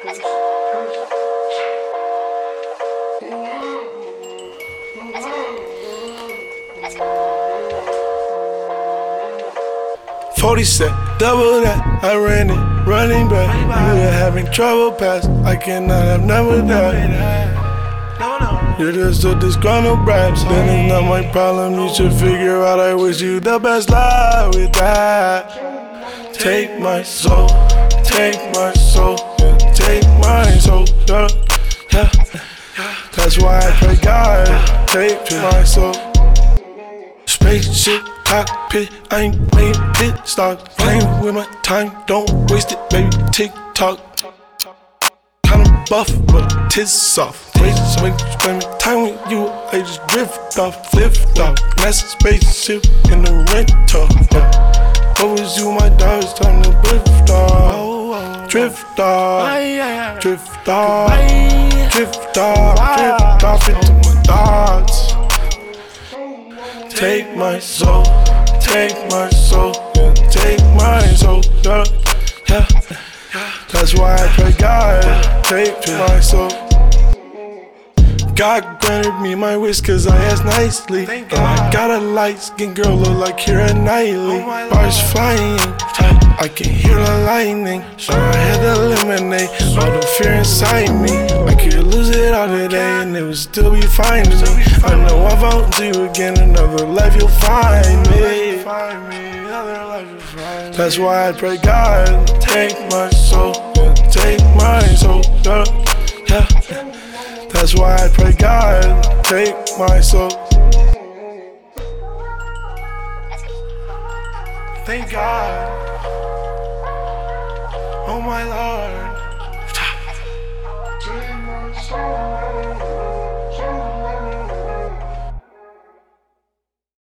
Let's go. Let's go. Let's go. 40 set, double that, I ran it, running back. You were having trouble past, I cannot have never that. You're just a disgruntled brat, then it's not my problem. You should figure out I wish you the best luck with that. Take my soul, take my soul, yeah, take my soul, yeah, yeah. That's why I pray God, take my soul. Spaceship, cockpit, I ain't made pit stop. Playing with my time, don't waste it, baby, tick-tock. Kinda buff, but tis soft. Waste when you spend time with you, I just drift off, lift off. That's a spaceship in the rental, yeah. What was you, my dog, it's time to drift off. Drift off, drift off, drift off, drift off into my thoughts. Take my soul, yeah, take my soul, yeah, yeah. That's why I pray God, take my soul. God granted me my wish cause I asked nicely. And I got a light skin girl look like Keira Knightley. Bars flying, I can hear the lightning. So I had to eliminate all the fear inside me. I could lose it all today and it would still be fine to me. I know I found you again, another life you'll find me. That's why I pray God, take my soul, yeah, take my soul, yeah, yeah. That's why I pray God, take my soul. Thank God, oh my Lord. Take my soul.